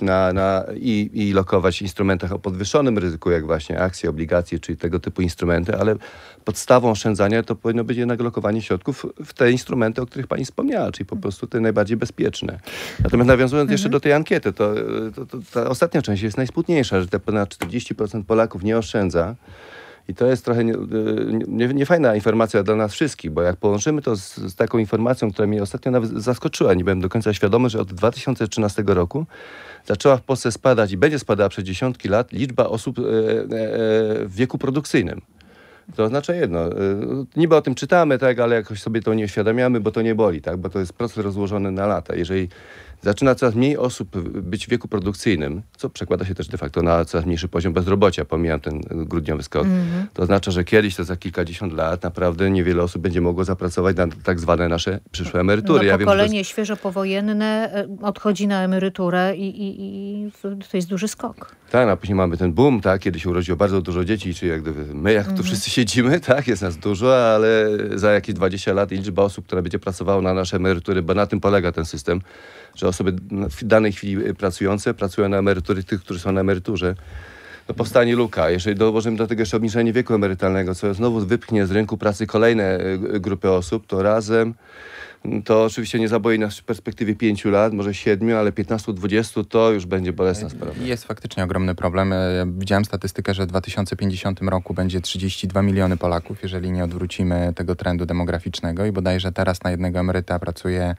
i lokować w instrumentach o podwyższonym ryzyku, jak właśnie akcje, obligacje, czyli tego typu instrumenty, ale podstawą oszczędzania to powinno być jednak lokowanie środków w te instrumenty, o których pani wspomniała, czyli po prostu te najbardziej bezpieczne. Natomiast nawiązując jeszcze do tej ankiety, to ta ostatnia część jest najsmutniejsza, że te ponad 40% Polaków nie oszczędza. I to jest trochę niefajna informacja dla nas wszystkich, bo jak połączymy to z taką informacją, która mnie ostatnio nawet zaskoczyła, nie byłem do końca świadomy, że od 2013 roku zaczęła w Polsce spadać i będzie spadała przez dziesiątki lat liczba osób w wieku produkcyjnym. To oznacza jedno, niby o tym czytamy, tak, ale jakoś sobie to nie uświadamiamy, bo to nie boli, tak, bo to jest proces rozłożony na lata. Jeżeli zaczyna coraz mniej osób być w wieku produkcyjnym, co przekłada się też de facto na coraz mniejszy poziom bezrobocia, pomijam ten grudniowy skok. To oznacza, że kiedyś, to za kilkadziesiąt lat, naprawdę niewiele osób będzie mogło zapracować na tak zwane nasze przyszłe emerytury. Pokolenie świeżo powojenne odchodzi na emeryturę i to jest duży skok. Tak, a później mamy ten boom, tak, kiedy się urodziło bardzo dużo dzieci, czyli jak gdyby my, jak tu wszyscy siedzimy, tak, jest nas dużo, ale za jakieś 20 lat liczba osób, która będzie pracowała na nasze emerytury, bo na tym polega ten system, że osoby w danej chwili pracujące pracują na emerytury tych, którzy są na emeryturze. Powstanie luka. Jeżeli dołożymy do tego jeszcze obniżenie wieku emerytalnego, co znowu wypchnie z rynku pracy kolejne grupy osób, to razem to oczywiście nie zaboi nas w perspektywie 5 lat, może 7, ale 15-20 to już będzie bolesna sprawa. Jest faktycznie ogromny problem. Ja widziałem statystykę, że w 2050 roku będzie 32 miliony Polaków, jeżeli nie odwrócimy tego trendu demograficznego i bodajże teraz na jednego emeryta pracuje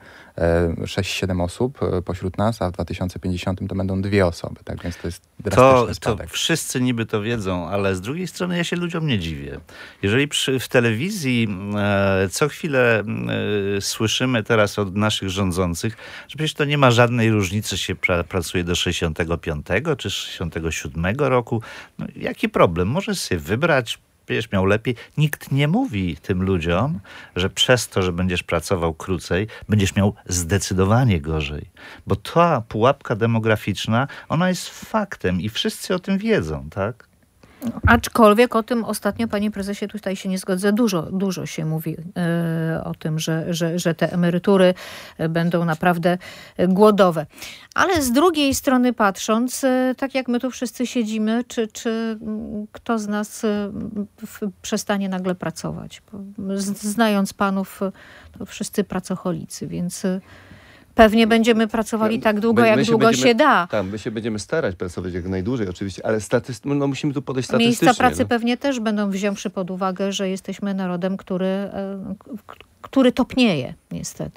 6-7 osób pośród nas, a w 2050 to będą 2 osoby. Tak więc to jest drastyczny spadek. To wszyscy niby to wiedzą, ale z drugiej strony ja się ludziom nie dziwię. Jeżeli w telewizji co chwilę słyszymy teraz od naszych rządzących, że przecież to nie ma żadnej różnicy, czy się pracuje do 65 czy 67 roku. No, jaki problem? Możesz sobie wybrać, będziesz miał lepiej. Nikt nie mówi tym ludziom, że przez to, że będziesz pracował krócej, będziesz miał zdecydowanie gorzej. Bo ta pułapka demograficzna, ona jest faktem i wszyscy o tym wiedzą, tak? Aczkolwiek o tym ostatnio, panie prezesie, tutaj się nie zgodzę, dużo się mówi o tym, że te emerytury będą naprawdę głodowe. Ale z drugiej strony patrząc, tak jak my tu wszyscy siedzimy, czy kto z nas przestanie nagle pracować? Bo znając panów, to wszyscy pracocholicy, więc Pewnie będziemy pracowali tak długo, jak długo się da. Tak, my się będziemy starać pracować jak najdłużej oczywiście, ale musimy tu podejść statystycznie. Miejsca pracy pewnie też będą, wziąwszy pod uwagę, że jesteśmy narodem, który topnieje niestety.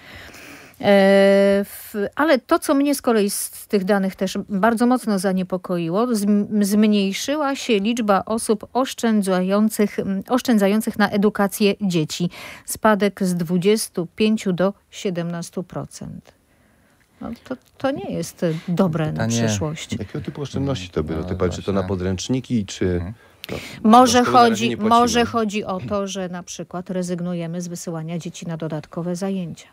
Ale to, co mnie z kolei z tych danych też bardzo mocno zaniepokoiło, zmniejszyła się liczba osób oszczędzających na edukację dzieci. Spadek z 25 do 17%. No to nie jest dobre na przyszłość. Jakiego typu oszczędności to były? Czy to na podręczniki, czy... Może chodzi o to, że na przykład rezygnujemy z wysyłania dzieci na dodatkowe zajęcia.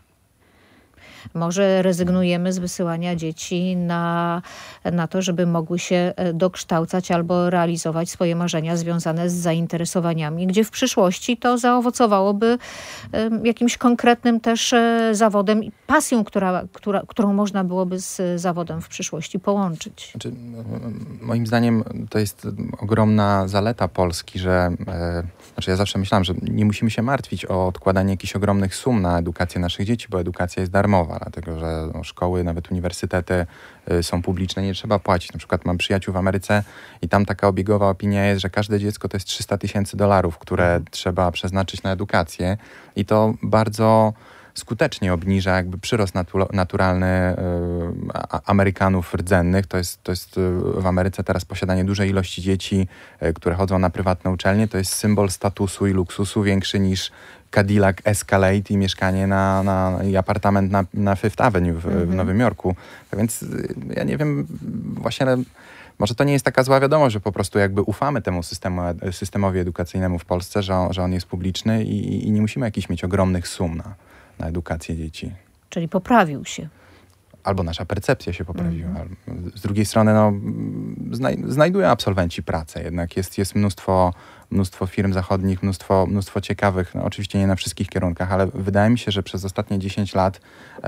Może rezygnujemy z wysyłania dzieci na to, żeby mogły się dokształcać albo realizować swoje marzenia związane z zainteresowaniami, gdzie w przyszłości to zaowocowałoby jakimś konkretnym też zawodem i pasją, którą można byłoby z zawodem w przyszłości połączyć. Moim zdaniem to jest ogromna zaleta Polski, że ja zawsze myślałem, że nie musimy się martwić o odkładanie jakichś ogromnych sum na edukację naszych dzieci, bo edukacja jest darmowa, dlatego że szkoły, nawet uniwersytety są publiczne, nie trzeba płacić. Na przykład mam przyjaciół w Ameryce i tam taka obiegowa opinia jest, że każde dziecko to jest $300,000, które trzeba przeznaczyć na edukację i to bardzo skutecznie obniża jakby przyrost naturalny Amerykanów rdzennych. To jest w Ameryce teraz posiadanie dużej ilości dzieci, które chodzą na prywatne uczelnie. To jest symbol statusu i luksusu większy niż Cadillac Escalade i mieszkanie i apartament na Fifth Avenue w Nowym Jorku. Tak więc ja nie wiem, właśnie może to nie jest taka zła wiadomość, że po prostu jakby ufamy temu systemowi edukacyjnemu w Polsce, że on jest publiczny i nie musimy jakichś mieć ogromnych sum na edukację dzieci. Czyli poprawił się. Albo nasza percepcja się poprawiła. Z drugiej strony znajdują absolwenci pracę. Jednak jest mnóstwo firm zachodnich, mnóstwo ciekawych, oczywiście nie na wszystkich kierunkach, ale wydaje mi się, że przez ostatnie 10 lat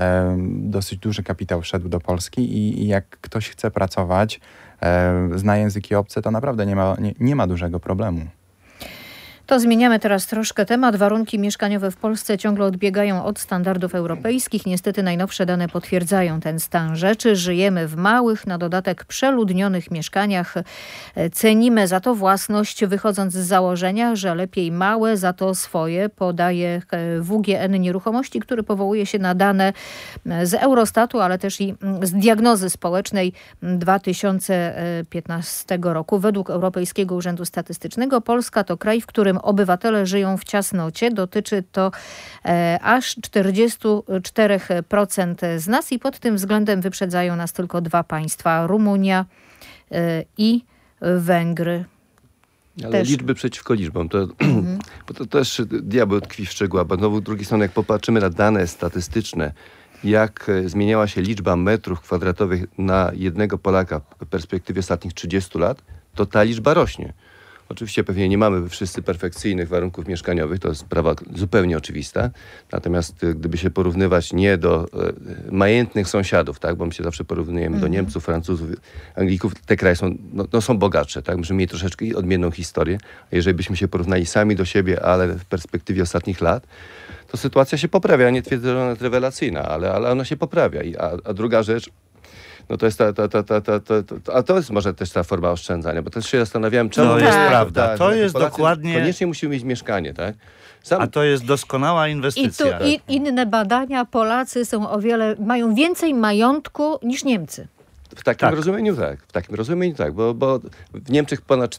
dosyć duży kapitał wszedł do Polski i jak ktoś chce pracować, zna języki obce, to naprawdę nie ma dużego problemu. To zmieniamy teraz troszkę temat. Warunki mieszkaniowe w Polsce ciągle odbiegają od standardów europejskich. Niestety najnowsze dane potwierdzają ten stan rzeczy. Żyjemy w małych, na dodatek przeludnionych mieszkaniach. Cenimy za to własność, wychodząc z założenia, że lepiej małe, za to swoje, podaje WGN Nieruchomości, który powołuje się na dane z Eurostatu, ale też i z diagnozy społecznej 2015 roku. Według Europejskiego Urzędu Statystycznego Polska to kraj, w którym obywatele żyją w ciasnocie. Dotyczy to aż 44% z nas i pod tym względem wyprzedzają nas tylko dwa państwa. Rumunia i Węgry. Ale liczby przeciwko liczbom. Bo to też diabeł tkwi w szczegółach. Bo znowu z drugiej strony, jak popatrzymy na dane statystyczne, jak zmieniała się liczba metrów kwadratowych na jednego Polaka w perspektywie ostatnich 30 lat, to ta liczba rośnie. Oczywiście pewnie nie mamy wszyscy perfekcyjnych warunków mieszkaniowych, to jest sprawa zupełnie oczywista. Natomiast gdyby się porównywać nie do majętnych sąsiadów, tak, bo my się zawsze porównujemy do Niemców, Francuzów, Anglików, te kraje są bogatsze, tak, możemy mieć troszeczkę odmienną historię. A jeżeli byśmy się porównali sami do siebie, ale w perspektywie ostatnich lat, to sytuacja się poprawia. Ja nie twierdzę, że ona jest rewelacyjna, ale ona się poprawia. A druga rzecz, no to jest a to jest może też ta forma oszczędzania, bo też się zastanawiałem, czemu... To jest prawda. To jest Polacy dokładnie... Koniecznie musimy mieć mieszkanie, tak? A to jest doskonała inwestycja. I tu inne badania. Polacy mają więcej majątku niż Niemcy. W takim rozumieniu tak. Bo w Niemczech ponad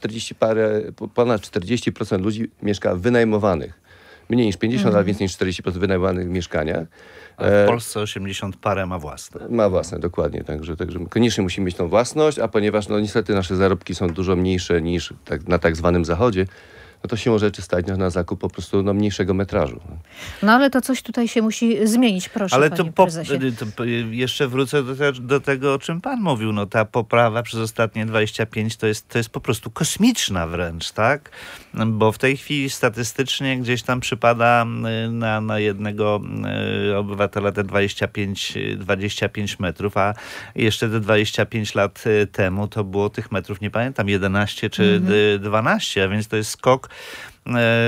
40% ludzi mieszka w wynajmowanych. Mniej niż 50, ale więcej niż 40% wynajmowanych mieszkaniach. A w Polsce 80 parę ma własne. Ma własne, dokładnie. Także koniecznie musimy mieć tą własność, a ponieważ niestety nasze zarobki są dużo mniejsze niż na tak zwanym zachodzie, no to siłą rzeczy stać na zakup po prostu mniejszego metrażu. No ale to coś tutaj się musi zmienić, proszę, ale panie prezesie. Jeszcze wrócę do tego, o czym pan mówił. No ta poprawa przez ostatnie 25 to jest po prostu kosmiczna wręcz, tak? Bo w tej chwili statystycznie gdzieś tam przypada na jednego obywatela te 25 metrów, a jeszcze te 25 lat temu to było tych metrów, nie pamiętam, 11 czy 12, a więc to jest skok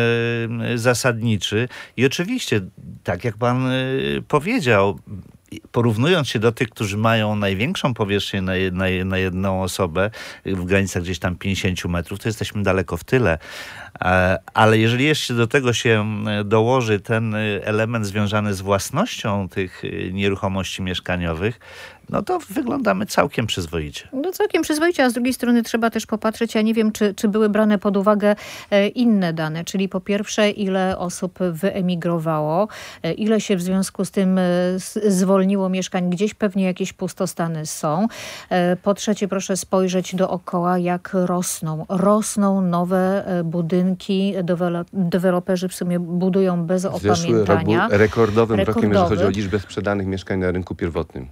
zasadniczy. I oczywiście, tak jak pan powiedział, porównując się do tych, którzy mają największą powierzchnię na jedną osobę, w granicach gdzieś tam 50 metrów, to jesteśmy daleko w tyle. Ale jeżeli jeszcze do tego się dołoży ten element związany z własnością tych nieruchomości mieszkaniowych, no to wyglądamy całkiem przyzwoicie. No całkiem przyzwoicie, a z drugiej strony trzeba też popatrzeć, ja nie wiem, czy były brane pod uwagę inne dane, czyli po pierwsze, ile osób wyemigrowało, ile się w związku z tym zwolniło mieszkań, gdzieś pewnie jakieś pustostany są. Po trzecie, proszę spojrzeć dookoła, jak rosną nowe budynki, deweloperzy w sumie budują bez opamiętania. Zeszły rok był rekordowym rokiem, jeżeli chodzi o liczbę sprzedanych mieszkań na rynku pierwotnym.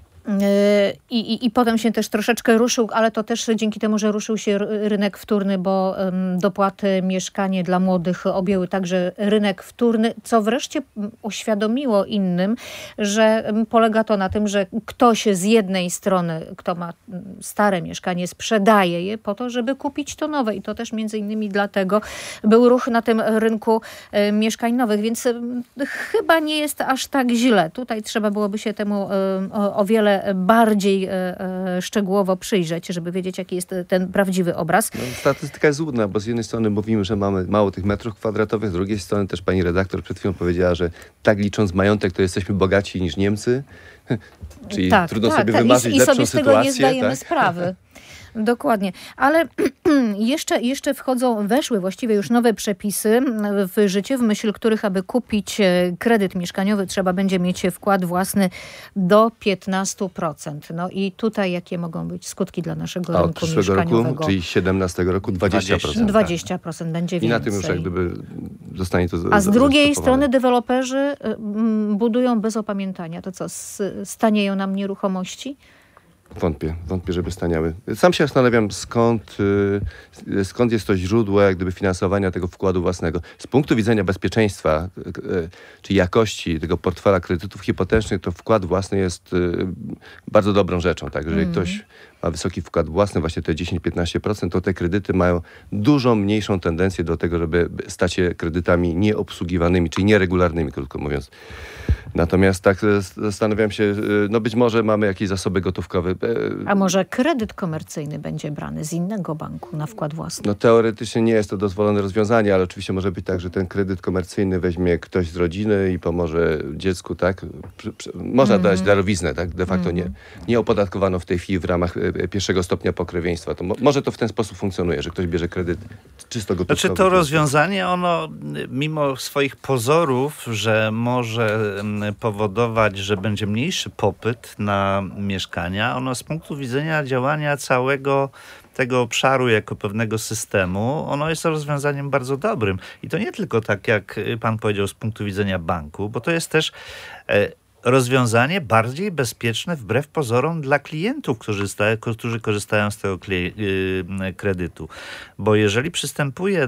I potem się też troszeczkę ruszył, ale to też dzięki temu, że ruszył się rynek wtórny, bo dopłaty mieszkanie dla młodych objęły także rynek wtórny, co wreszcie uświadomiło innym, że polega to na tym, że ktoś z jednej strony, kto ma stare mieszkanie, sprzedaje je po to, żeby kupić to nowe i to też między innymi dlatego był ruch na tym rynku mieszkań nowych, więc chyba nie jest aż tak źle. Tutaj trzeba byłoby się temu o wiele bardziej szczegółowo przyjrzeć, żeby wiedzieć, jaki jest ten prawdziwy obraz. No, statystyka jest złudna, bo z jednej strony mówimy, że mamy mało tych metrów kwadratowych, z drugiej strony też pani redaktor przed chwilą powiedziała, że tak licząc majątek, to jesteśmy bogaci niż Niemcy. Czyli trudno sobie wymarzyć lepszą sytuację. I sobie z tego nie zdajemy sprawy. Dokładnie, ale jeszcze weszły właściwie już nowe przepisy w życie, w myśl których, aby kupić kredyt mieszkaniowy, trzeba będzie mieć wkład własny do 15%. No i tutaj jakie mogą być skutki dla naszego rynku mieszkaniowego? Od przyszłego roku, czyli 17 roku 20%. 20% będzie więcej. I na tym już jak gdyby zostanie to A z drugiej strony deweloperzy budują bez opamiętania. To co, stanieją nam nieruchomości? Wątpię, żeby staniały. Sam się zastanawiam, skąd jest to źródło jak gdyby finansowania tego wkładu własnego. Z punktu widzenia bezpieczeństwa czy jakości tego portfela kredytów hipotecznych, to wkład własny jest bardzo dobrą rzeczą. Tak? Jeżeli ktoś ma wysoki wkład własny, właśnie te 10-15%, to te kredyty mają dużo mniejszą tendencję do tego, żeby stać się kredytami nieobsługiwanymi, czyli nieregularnymi, krótko mówiąc. Natomiast tak zastanawiam się, no być może mamy jakieś zasoby gotówkowe. A może kredyt komercyjny będzie brany z innego banku na wkład własny? No teoretycznie nie jest to dozwolone rozwiązanie, ale oczywiście może być tak, że ten kredyt komercyjny weźmie ktoś z rodziny i pomoże dziecku, tak? Można dać darowiznę, tak? De facto nie opodatkowano w tej chwili w ramach pierwszego stopnia pokrewieństwa. To może to w ten sposób funkcjonuje, że ktoś bierze kredyt czysto gotówkowy. Znaczy to rozwiązanie, ono mimo swoich pozorów, że może powodować, że będzie mniejszy popyt na mieszkania, ono z punktu widzenia działania całego tego obszaru jako pewnego systemu, ono jest rozwiązaniem bardzo dobrym. I to nie tylko tak, jak pan powiedział, z punktu widzenia banku, bo to jest też rozwiązanie bardziej bezpieczne wbrew pozorom dla klientów, którzy korzystają z tego kredytu. Bo jeżeli przystępuje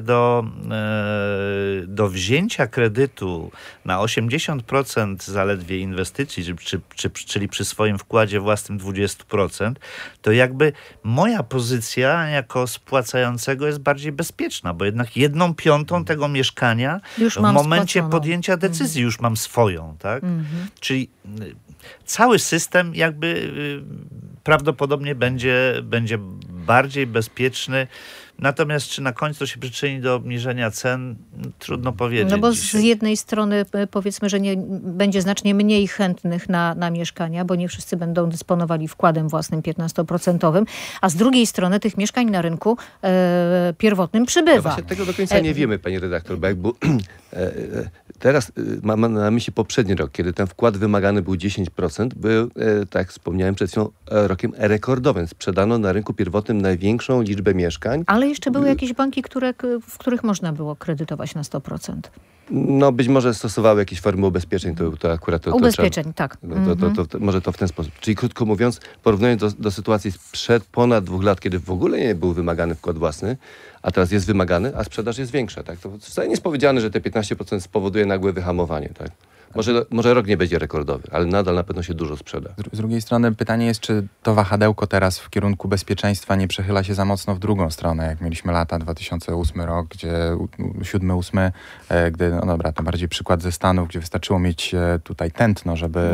do wzięcia kredytu na 80% zaledwie inwestycji, czyli przy swoim wkładzie własnym 20%, to jakby moja pozycja jako spłacającego jest bardziej bezpieczna, bo jednak 1/5 tego mieszkania już w momencie podjęcia decyzji już mam swoją, tak? Czyli cały system jakby prawdopodobnie będzie bardziej bezpieczny. Natomiast czy na końcu to się przyczyni do obniżenia cen? Trudno powiedzieć. No bo dzisiaj. Z jednej strony powiedzmy, że będzie znacznie mniej chętnych na mieszkania, bo nie wszyscy będą dysponowali wkładem własnym 15%, a z drugiej strony tych mieszkań na rynku pierwotnym przybywa. No właśnie tego do końca nie wiemy, pani redaktor, bo teraz mamy na myśli poprzedni rok, kiedy ten wkład wymagany był 10%, był, tak jak wspomniałem przed chwilą, rokiem rekordowym. Sprzedano na rynku pierwotnym największą liczbę mieszkań. Ale jeszcze były jakieś banki, w których można było kredytować na 100%. No być może stosowały jakieś formy ubezpieczeń, to akurat ubezpieczeń, tak. Może to w ten sposób. Czyli krótko mówiąc, porównując do sytuacji sprzed ponad 2 lat, kiedy w ogóle nie był wymagany wkład własny, a teraz jest wymagany, a sprzedaż jest większa. Tak? To wcale nie jest powiedziane, że te 15% spowoduje nagłe wyhamowanie. Tak? Może rok nie będzie rekordowy, ale nadal na pewno się dużo sprzeda. Z drugiej strony pytanie jest, czy to wahadełko teraz w kierunku bezpieczeństwa nie przechyla się za mocno w drugą stronę, jak mieliśmy lata 2008 rok, gdzie 7-8, gdy, no dobra, to bardziej przykład ze Stanów, gdzie wystarczyło mieć tutaj tętno, żeby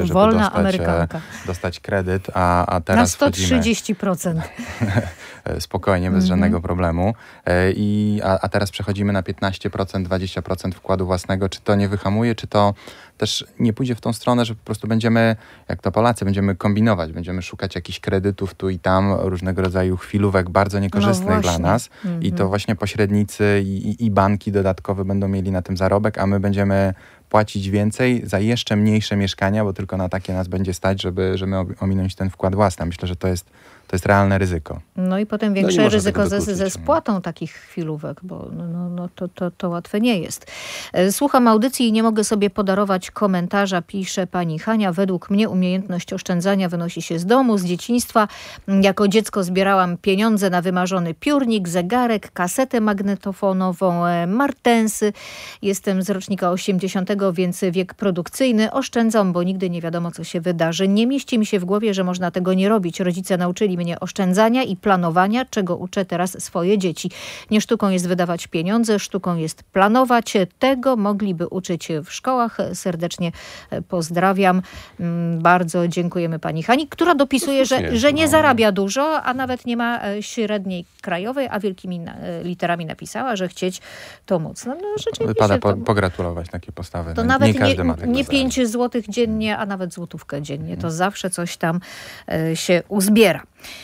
dostać kredyt, a teraz na 130%. Spokojnie, bez żadnego problemu. A teraz przechodzimy na 15%, 20% wkładu własnego. Czy to nie wyhamuje, czy to też nie pójdzie w tą stronę, że po prostu będziemy, jak to Polacy, będziemy kombinować, będziemy szukać jakichś kredytów tu i tam, różnego rodzaju chwilówek bardzo niekorzystnych dla nas. I to właśnie pośrednicy i banki dodatkowe będą mieli na tym zarobek, a my będziemy płacić więcej za jeszcze mniejsze mieszkania, bo tylko na takie nas będzie stać, żeby ominąć ten wkład własny. Myślę, że to jest realne ryzyko. No i potem większe ryzyko ze spłatą takich chwilówek, bo to łatwe nie jest. Słucham audycji i nie mogę sobie podarować komentarza, pisze pani Hania. Według mnie umiejętność oszczędzania wynosi się z domu, z dzieciństwa. Jako dziecko zbierałam pieniądze na wymarzony piórnik, zegarek, kasetę magnetofonową, martensy. Jestem z rocznika 80, więc wiek produkcyjny. Oszczędzam, bo nigdy nie wiadomo, co się wydarzy. Nie mieści mi się w głowie, że można tego nie robić. Rodzice nauczyli mnie oszczędzania i planowania, czego uczę teraz swoje dzieci. Nie sztuką jest wydawać pieniądze, sztuką jest planować. Tego mogliby uczyć w szkołach. Serdecznie pozdrawiam. Bardzo dziękujemy pani Hani, która dopisuje, że nie zarabia dużo, a nawet nie ma średniej krajowej, a wielkimi literami napisała, że chcieć to móc. No, rzeczywiście wypada pogratulować takie postawy. To nawet nie 5 zł dziennie, a nawet złotówkę dziennie. To zawsze coś tam się uzbiera.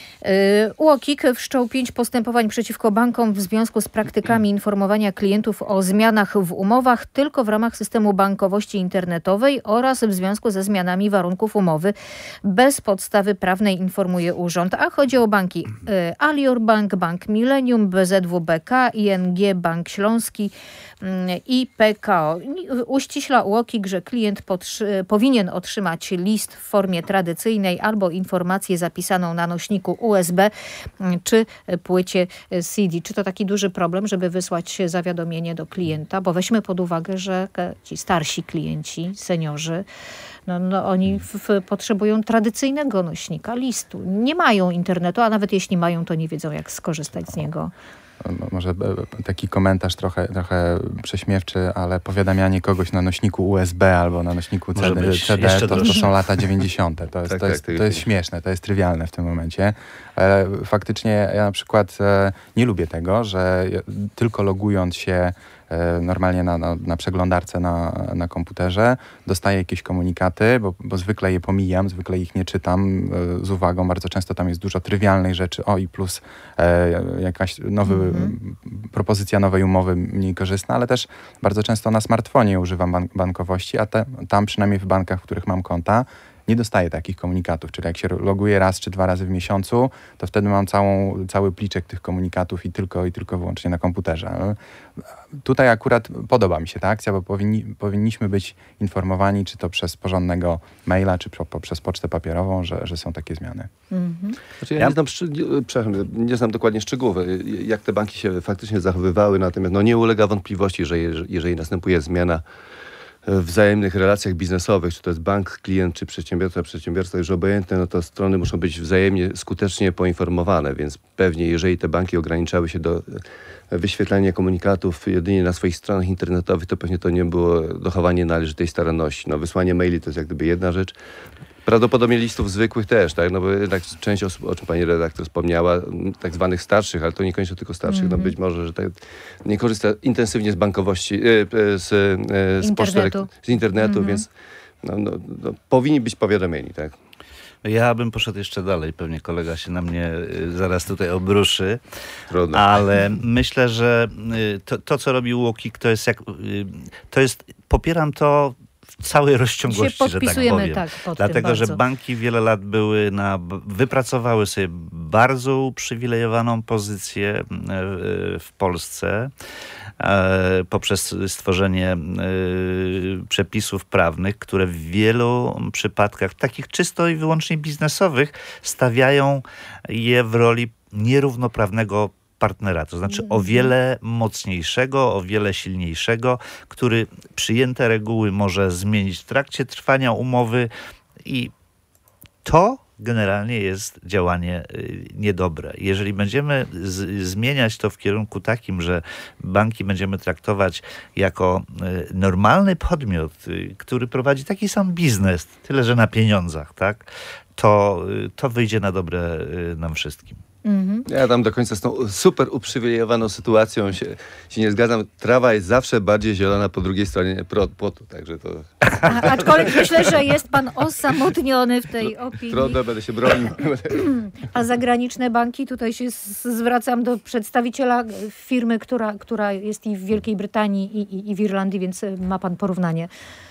UOKiK wszczął 5 postępowań przeciwko bankom w związku z praktykami informowania klientów o zmianach w umowach tylko w ramach systemu bankowości internetowej oraz w związku ze zmianami warunków umowy. Bez podstawy prawnej, informuje urząd. A chodzi o banki Alior Bank, Bank Millennium, BZW BK, ING Bank Śląski i PKO. Uściśla UOKiK, że klient powinien otrzymać list w formie tradycyjnej albo informację zapisaną na nośniku USB czy płycie CD. Czy to taki duży problem, żeby wysłać zawiadomienie do klienta? Bo weźmy pod uwagę, że ci starsi klienci, seniorzy, oni potrzebują tradycyjnego nośnika, listu. Nie mają internetu, a nawet jeśli mają, to nie wiedzą, jak skorzystać z niego. Może taki komentarz trochę prześmiewczy, ale powiadamianie kogoś na nośniku USB albo na nośniku CD to są lata 90. To jest śmieszne, to jest trywialne w tym momencie. Ale faktycznie ja na przykład nie lubię tego, że tylko logując się normalnie na przeglądarce na komputerze dostaję jakieś komunikaty, bo zwykle je pomijam, zwykle ich nie czytam z uwagą. Bardzo często tam jest dużo trywialnych rzeczy. I plus jakaś propozycja nowej umowy mniej korzystna, ale też bardzo często na smartfonie używam bankowości, a tam przynajmniej w bankach, w których mam konta, nie dostaję takich komunikatów, czyli jak się loguję raz czy 2 razy w miesiącu, to wtedy mam cały pliczek tych komunikatów i tylko wyłącznie na komputerze. Tutaj akurat podoba mi się ta akcja, bo powinniśmy być informowani, czy to przez porządnego maila, czy poprzez pocztę papierową, że są takie zmiany. Znaczy ja nie znam dokładnie szczegółów, jak te banki się faktycznie zachowywały, natomiast nie ulega wątpliwości, że jeżeli następuje zmiana w wzajemnych relacjach biznesowych, czy to jest bank, klient, czy przedsiębiorca już obojętne, to strony muszą być wzajemnie skutecznie poinformowane, więc pewnie jeżeli te banki ograniczały się do wyświetlania komunikatów jedynie na swoich stronach internetowych, to pewnie to nie było dochowanie należytej staranności. Wysłanie maili to jest jak gdyby jedna rzecz. Prawdopodobnie listów zwykłych też, tak? Bo jednak część osób, o czym pani redaktor wspomniała, tak zwanych starszych, ale to niekoniecznie tylko starszych, być może, że nie korzysta intensywnie z bankowości, z poczty, z internetu, więc powinni być powiadomieni, tak? Ja bym poszedł jeszcze dalej, pewnie kolega się na mnie zaraz tutaj obruszy, Trudno. Ale myślę, że to co robi UOKiK, popieram to w całej rozciągłości, że tak powiem. Dlatego, że banki wiele lat wypracowały sobie bardzo uprzywilejowaną pozycję w Polsce poprzez stworzenie przepisów prawnych, które w wielu przypadkach, takich czysto i wyłącznie biznesowych, stawiają je w roli nierównoprawnego partnera, to znaczy o wiele mocniejszego, o wiele silniejszego, który przyjęte reguły może zmienić w trakcie trwania umowy i to generalnie jest działanie niedobre. Jeżeli będziemy zmieniać to w kierunku takim, że banki będziemy traktować jako normalny podmiot, który prowadzi taki sam biznes, tyle że na pieniądzach, tak, to wyjdzie na dobre nam wszystkim. Ja tam do końca z tą super uprzywilejowaną sytuacją się nie zgadzam. Trawa jest zawsze bardziej zielona po drugiej stronie płotu, także to... Aczkolwiek myślę, że jest pan osamotniony w tej opinii. Trudno, będę się bronił. A zagraniczne banki, tutaj się zwracam do przedstawiciela firmy, która jest i w Wielkiej Brytanii i w Irlandii, więc ma pan porównanie.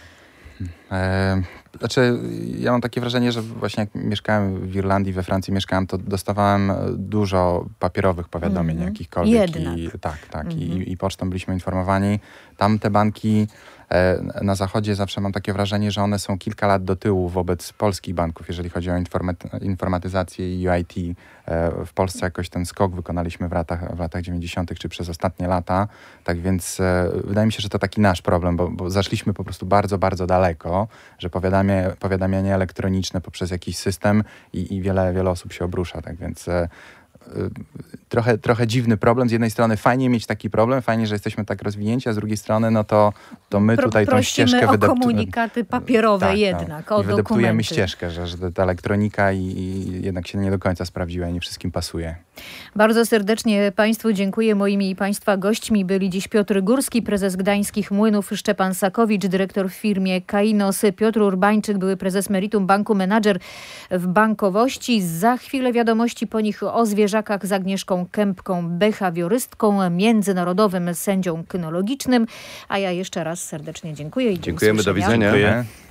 Znaczy, ja mam takie wrażenie, że właśnie jak mieszkałem w Irlandii, we Francji mieszkałem, to dostawałem dużo papierowych powiadomień jakichkolwiek. Jednak. I pocztą byliśmy informowani. Tam te banki na zachodzie zawsze mam takie wrażenie, że one są kilka lat do tyłu wobec polskich banków, jeżeli chodzi o informatyzację i UIT. W Polsce jakoś ten skok wykonaliśmy w latach 90. czy przez ostatnie lata. Tak więc wydaje mi się, że to taki nasz problem, bo zaszliśmy po prostu bardzo, bardzo daleko, że powiadamianie elektroniczne poprzez jakiś system i wiele osób się obrusza. Tak więc trochę dziwny problem. Z jednej strony fajnie mieć taki problem, fajnie, że jesteśmy tak rozwinięci, a z drugiej strony no to my tutaj tą ścieżkę prosimy o komunikaty papierowe jednak, o i wydeptujemy dokumenty. ścieżkę, że ta elektronika i jednak się nie do końca sprawdziła i nie wszystkim pasuje. Bardzo serdecznie Państwu dziękuję. Moimi i Państwa gośćmi byli dziś Piotr Górski, prezes Gdańskich Młynów, Szczepan Sakowicz, dyrektor w firmie Kainos, Piotr Urbańczyk, były prezes Meritum Banku, menadżer w bankowości. Za chwilę wiadomości, po nich o zwierzakach z Agnieszką Kępką, behawiorystką, międzynarodowym sędzią kynologicznym. A ja jeszcze raz serdecznie dziękuję i do Dziękujemy, do usłyszenia. widzenia. Dziękuję.